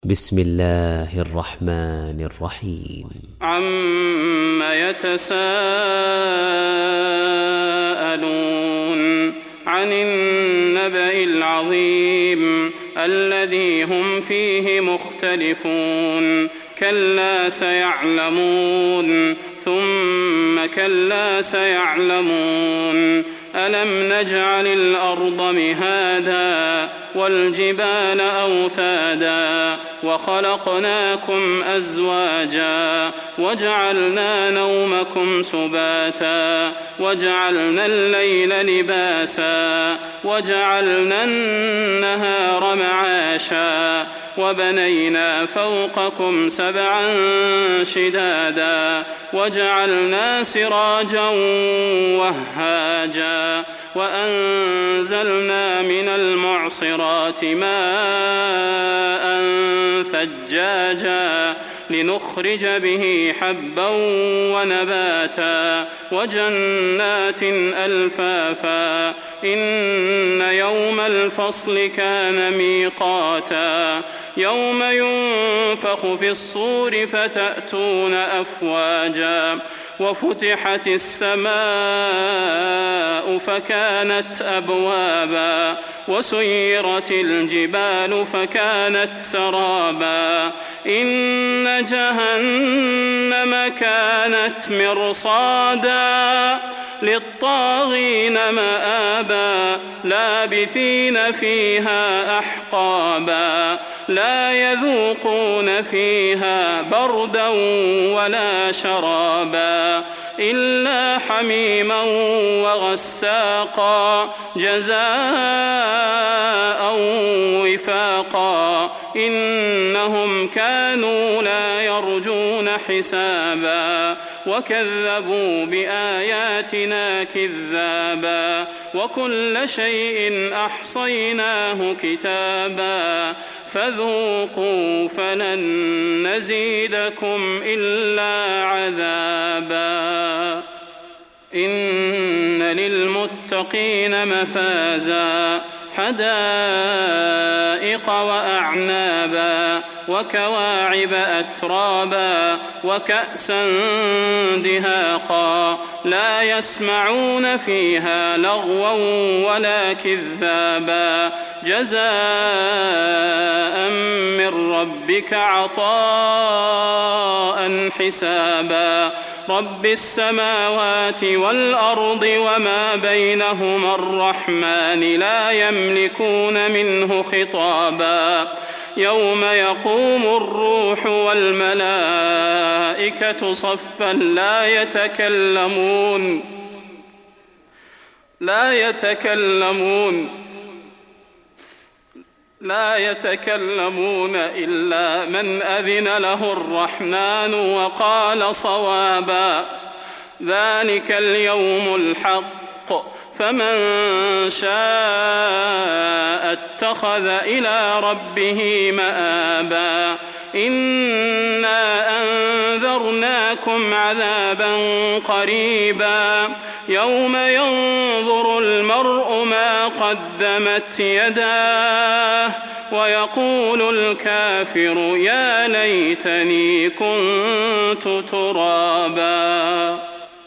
بسم الله الرحمن الرحيم. عم يتساءلون عن النبأ العظيم الذي هم فيه مختلفون كلا سيعلمون ثم كلا سيعلمون ألم نجعل الأرض مهادا والجبال أوتادا وخلقناكم أزواجا وجعلنا نومكم سباتا وجعلنا الليل لباسا وجعلنا النهار معاشا وبنينا فوقكم سبعا شدادا وجعلنا سراجا وهاجا وأنزلنا من المعصرات ماء ثجاجا لنخرج به حبا ونباتا وجنات ألفافا إن يوم الفصل كان ميقاتا يوم ينفخ في الصور فتأتون أفواجا وفتحت السماء فكانت أبوابا وسيرت الجبال فكانت سرابا إن جهنم كانت مرصادا للطاغين مآبا لابثين فيها أحقابا لا يذوقون فيها بردا ولا شرابا إلا حميما وغساقا جزاء وفاقا إنهم كانوا لا يرجون حسابا وكذبوا بآياتنا كذابا وكل شيء أحصيناه كتابا فذوقوا فلن نزيدكم إلا عذابا إن للمتقين مفازا حدائق وأعنابا وكواعب أترابا وكأسا دهاقا لا يسمعون فيها لغوا ولا كذابا جزاء من ربك عطاء حسابا رب السماوات والأرض وما بينهما الرحمن لا يملكون منه خطابا يوم يقوم الروح والملائكة صفا لا يتكلمون إلا من أذن له الرحمن وقال صوابا ذلك اليوم الحق فمن شاء اتخذ إلى ربه مآبا إنا أنذرناكم عذابا قريبا يوم ينظر المرء ما قدمت يداه ويقول الكافر يا ليتني كنت ترابا.